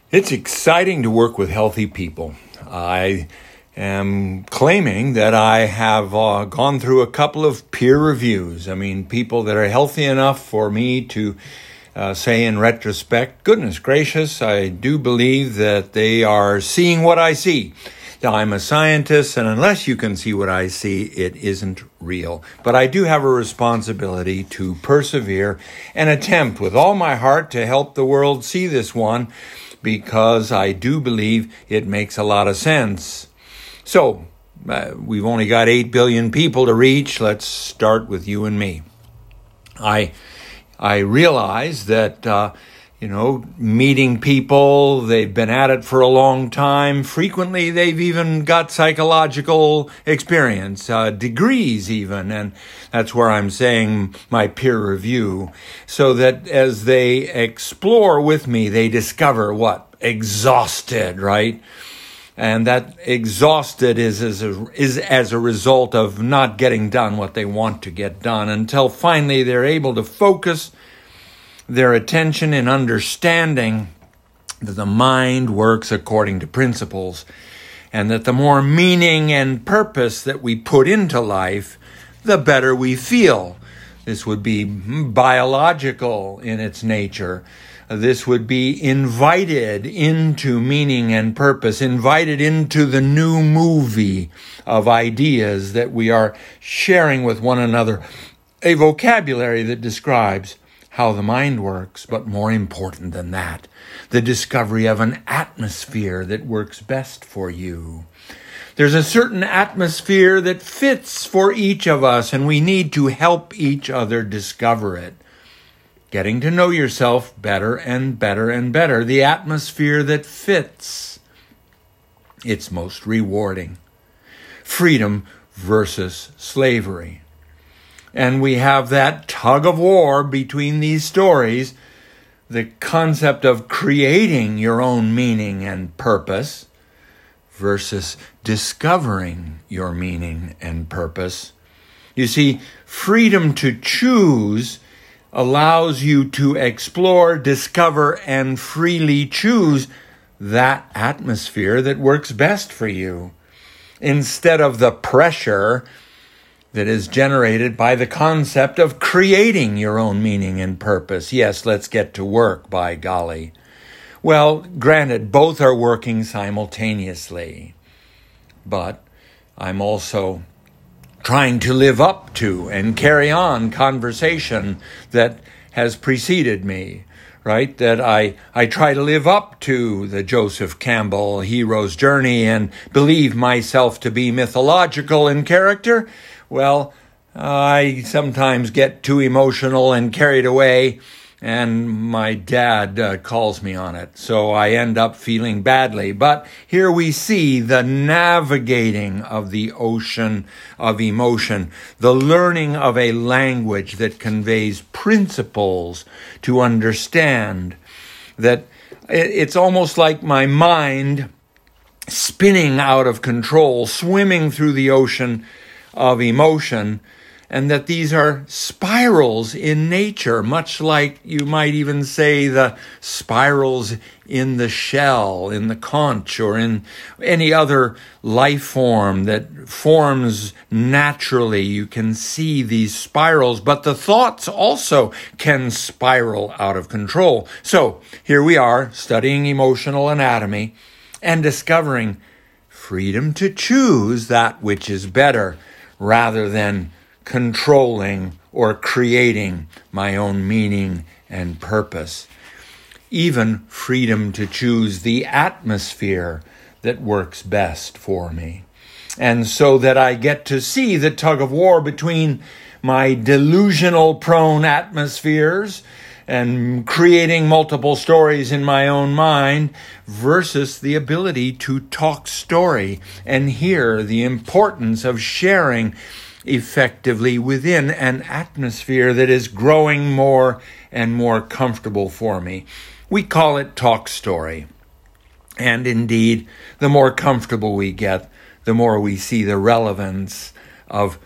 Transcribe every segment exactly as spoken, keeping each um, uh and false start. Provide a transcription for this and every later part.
It's exciting to work with healthy people. I am claiming that I have uh, gone through a couple of peer reviews. I mean, people that are healthy enough for me to uh, say in retrospect, goodness gracious, I do believe that they are seeing what I see. Now, I'm a scientist, and unless you can see what I see, it isn't real. But I do have a responsibility to persevere and attempt with all my heart to help the world see this one, because I do believe it makes a lot of sense. So, uh, we've only got eight billion people to reach. Let's start with you and me. I I realize that, uh, you know, meeting people, they've been at it for a long time. Frequently, they've even got psychological experience, uh, degrees even, and that's where I'm saying my peer review, so that as they explore with me, they discover what? Exhausted, right? And that exhausted is as a, is as a result of not getting done what they want to get done, until finally they're able to focus their attention in understanding that the mind works according to principles, and that the more meaning and purpose that we put into life, the better we feel. This would be biological in its nature. This would be invited into meaning and purpose, invited into the new movie of ideas that we are sharing with one another, a vocabulary that describes how the mind works, but more important than that, the discovery of an atmosphere that works best for you. There's a certain atmosphere that fits for each of us, and we need to help each other discover it. Getting to know yourself better and better and better, the atmosphere that fits. It's most rewarding. Freedom versus slavery. And we have that tug of war between these stories, the concept of creating your own meaning and purpose versus discovering your meaning and purpose. You see, freedom to choose allows you to explore, discover, and freely choose that atmosphere that works best for you, instead of the pressure that is generated by the concept of creating your own meaning and purpose. Yes, let's get to work, by golly. Well, granted, both are working simultaneously, but I'm also trying to live up to and carry on conversation that has preceded me, right? That I, I try to live up to the Joseph Campbell hero's journey and believe myself to be mythological in character. Well, I sometimes get too emotional and carried away, and my dad uh, calls me on it, so I end up feeling badly. But here we see the navigating of the ocean of emotion, the learning of a language that conveys principles to understand, that it's almost like my mind spinning out of control, swimming through the ocean of emotion, and that these are spirals in nature, much like you might even say the spirals in the shell, in the conch, or in any other life form that forms naturally. You can see these spirals, but the thoughts also can spiral out of control. So here we are studying emotional anatomy and discovering freedom to choose that which is better, rather than controlling or creating my own meaning and purpose. Even freedom to choose the atmosphere that works best for me. And so that I get to see the tug of war between my delusional prone atmospheres and creating multiple stories in my own mind versus the ability to talk story and hear the importance of sharing effectively within an atmosphere that is growing more and more comfortable for me. We call it talk story. And indeed, the more comfortable we get, the more we see the relevance of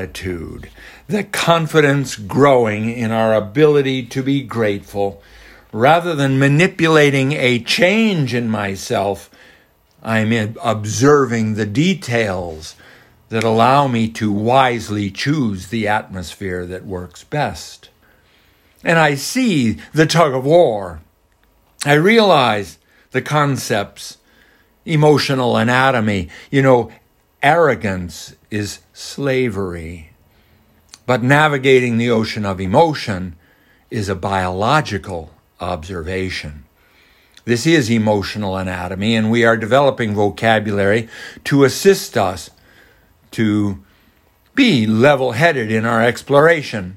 gratitude, the confidence growing in our ability to be grateful rather than manipulating a change in myself, I'm observing the details that allow me to wisely choose the atmosphere that works best. And I see the tug of war. I realize the concepts, emotional anatomy. You know, arrogance is slavery. But navigating the ocean of emotion is a biological observation. This is emotional anatomy, and we are developing vocabulary to assist us to be level-headed in our exploration,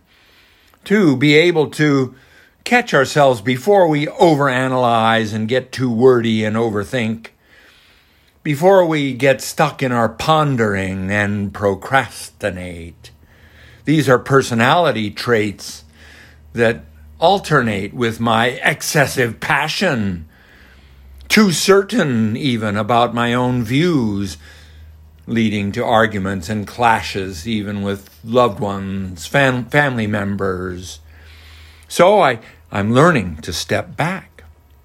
to be able to catch ourselves before we overanalyze and get too wordy and overthink, before we get stuck in our pondering and procrastinate. These are personality traits that alternate with my excessive passion, too certain even about my own views, leading to arguments and clashes even with loved ones, fam- family members. So I, I'm learning to step back,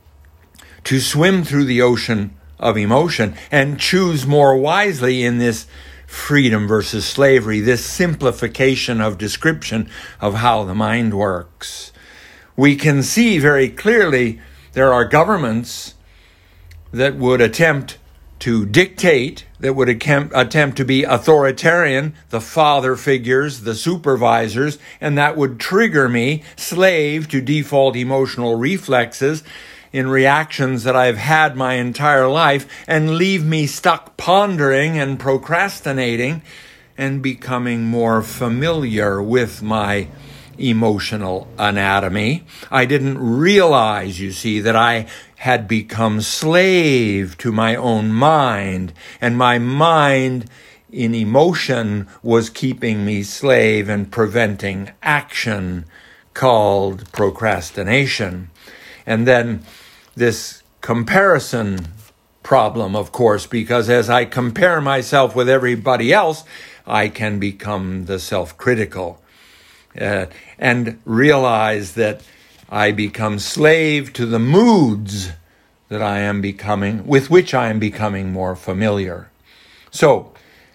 to swim through the ocean of emotion and choose more wisely in this freedom versus slavery, this simplification of description of how the mind works. We can see very clearly there are governments that would attempt to dictate, that would attempt, attempt to be authoritarian, the father figures, the supervisors, and that would trigger me, slave to default emotional reflexes in reactions that I've had my entire life, and leave me stuck pondering and procrastinating and becoming more familiar with my emotional anatomy. I didn't realize, you see, that I had become slave to my own mind, and my mind in emotion was keeping me slave and preventing action, called procrastination. And then this comparison problem, of course, because as I compare myself with everybody else, I can become the self-critical uh, and realize that I become slave to the moods that I am becoming, with which I am becoming more familiar. So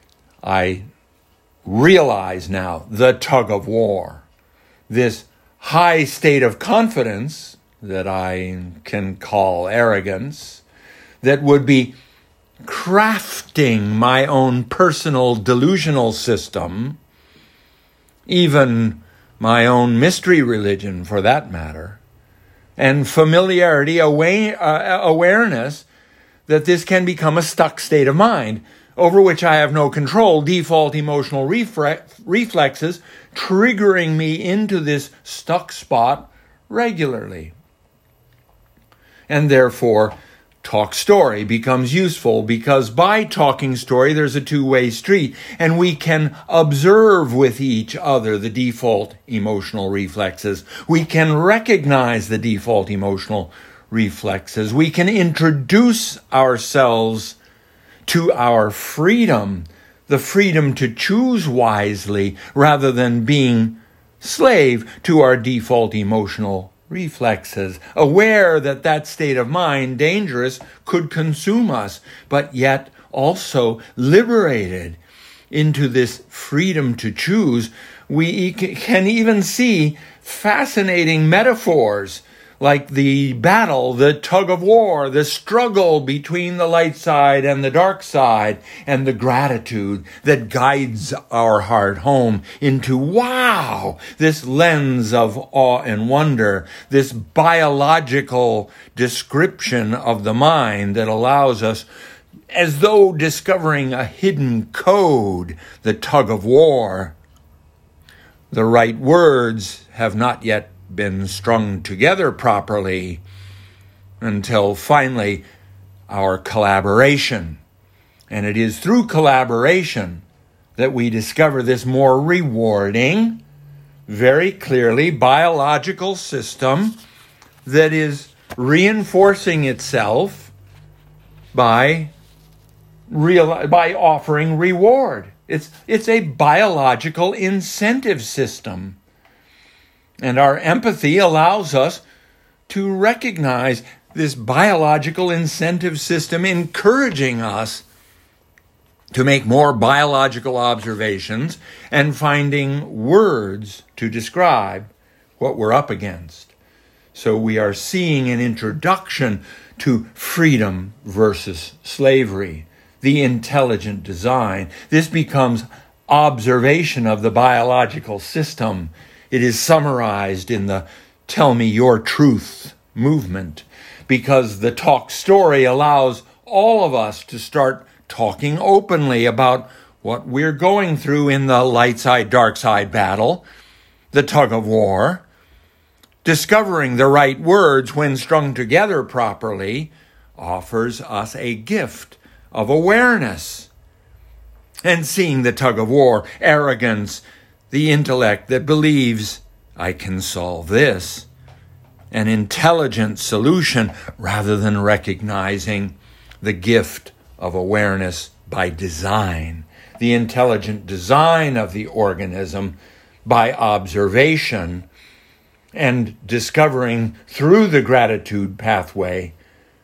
I realize now the tug of war, this high state of confidence that I can call arrogance, that would be crafting my own personal delusional system, even my own mystery religion for that matter, and familiarity, aware, uh, awareness that this can become a stuck state of mind over which I have no control, default emotional refre- reflexes triggering me into this stuck spot regularly. And therefore, talk story becomes useful, because by talking story, there's a two-way street, and we can observe with each other the default emotional reflexes. We can recognize the default emotional reflexes. We can introduce ourselves to our freedom, the freedom to choose wisely rather than being slave to our default emotional reflexes, aware that that state of mind, dangerous, could consume us, but yet also liberated into this freedom to choose. We can even see fascinating metaphors like the battle, the tug of war, the struggle between the light side and the dark side, and the gratitude that guides our heart home into, wow, this lens of awe and wonder, this biological description of the mind that allows us, as though discovering a hidden code, the tug of war. The right words have not yet been strung together properly until finally our collaboration. And it is through collaboration that we discover this more rewarding, very clearly biological system that is reinforcing itself by real, by offering reward. It's, it's a biological incentive system. And our empathy allows us to recognize this biological incentive system encouraging us to make more biological observations and finding words to describe what we're up against. So we are seeing an introduction to freedom versus slavery, the intelligent design. This becomes observation of the biological system. It is summarized in the Tell Me Your Truth movement, because the talk story allows all of us to start talking openly about what we're going through in the light side, dark side battle, the tug of war. Discovering the right words when strung together properly offers us a gift of awareness. And seeing the tug of war, arrogance, the intellect that believes I can solve this, an intelligent solution, rather than recognizing the gift of awareness by design, the intelligent design of the organism by observation, and discovering through the gratitude pathway,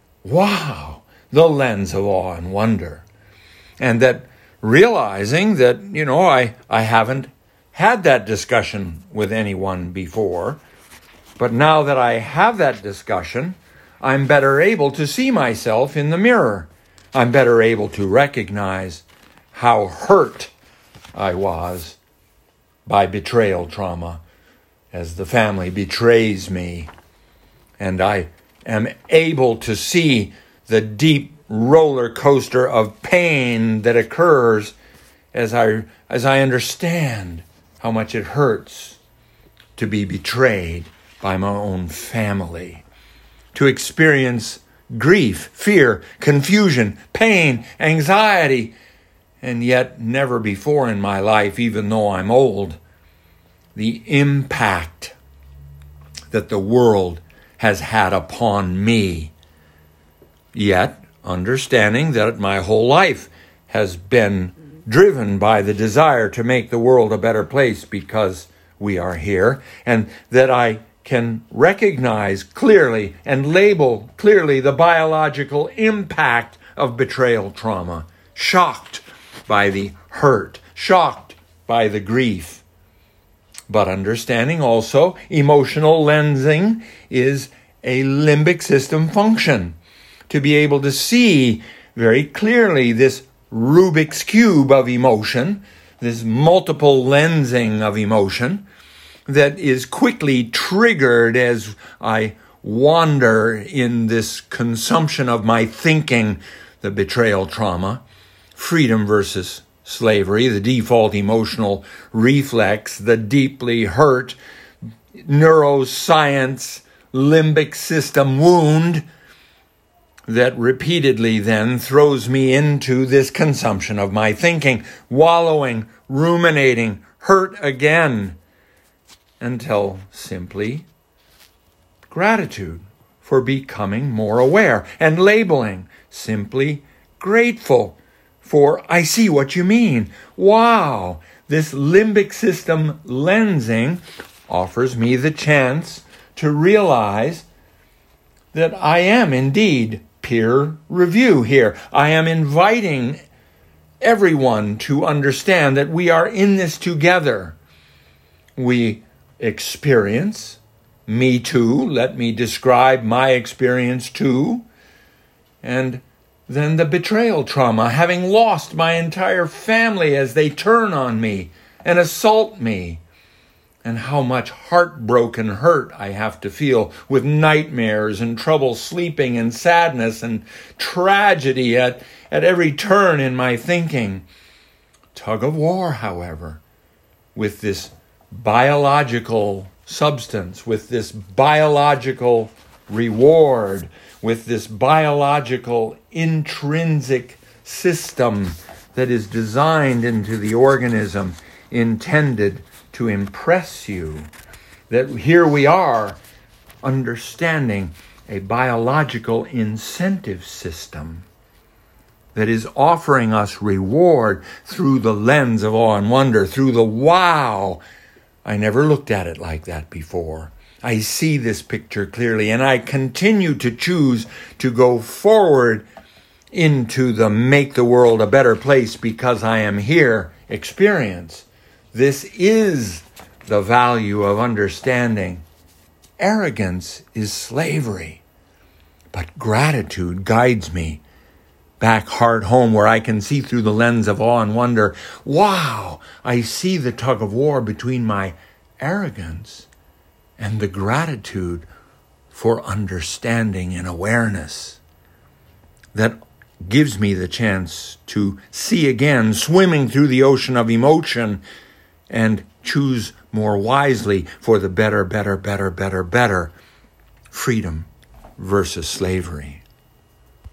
wow, the lens of awe and wonder. And that realizing that, you know, I, I haven't had that discussion with anyone before, but now that I have that discussion, I'm better able to see myself in the mirror. I'm better able to recognize how hurt I was by betrayal trauma as the family betrays me. And I am able to see the deep roller coaster of pain that occurs as I, as I understand how much it hurts to be betrayed by my own family, to experience grief, fear, confusion, pain, anxiety, and yet never before in my life, even though I'm old, the impact that the world has had upon me. Yet, understanding that my whole life has been driven by the desire to make the world a better place because we are here, and that I can recognize clearly and label clearly the biological impact of betrayal trauma, shocked by the hurt, shocked by the grief. But understanding also emotional lensing is a limbic system function, to be able to see very clearly this Rubik's Cube of emotion, this multiple lensing of emotion, that is quickly triggered as I wander in this consumption of my thinking, the betrayal trauma, freedom versus slavery, the default emotional reflex, the deeply hurt neuroscience limbic system wound that repeatedly then throws me into this consumption of my thinking, wallowing, ruminating, hurt again, until simply gratitude for becoming more aware, and labeling, simply grateful for I see what you mean. Wow, this limbic system lensing offers me the chance to realize that I am indeed peer review here. I am inviting everyone to understand that we are in this together. We experience, me too, let me describe my experience too, and then the betrayal trauma, having lost my entire family as they turn on me and assault me, and how much heartbroken hurt I have to feel with nightmares and trouble sleeping and sadness and tragedy at, at every turn in my thinking. Tug of war, however, with this biological substance, with this biological reward, with this biological intrinsic system that is designed into the organism, intended to impress you, that here we are understanding a biological incentive system that is offering us reward through the lens of awe and wonder, through the wow. I never looked at it like that before. I see this picture clearly, and I continue to choose to go forward into the make the world a better place because I am here experience. This is the value of understanding. Arrogance is slavery, but gratitude guides me back hard home where I can see through the lens of awe and wonder. Wow, I see the tug of war between my arrogance and the gratitude for understanding and awareness that gives me the chance to see again, swimming through the ocean of emotion, and choose more wisely for the better, better, better, better, better freedom versus slavery.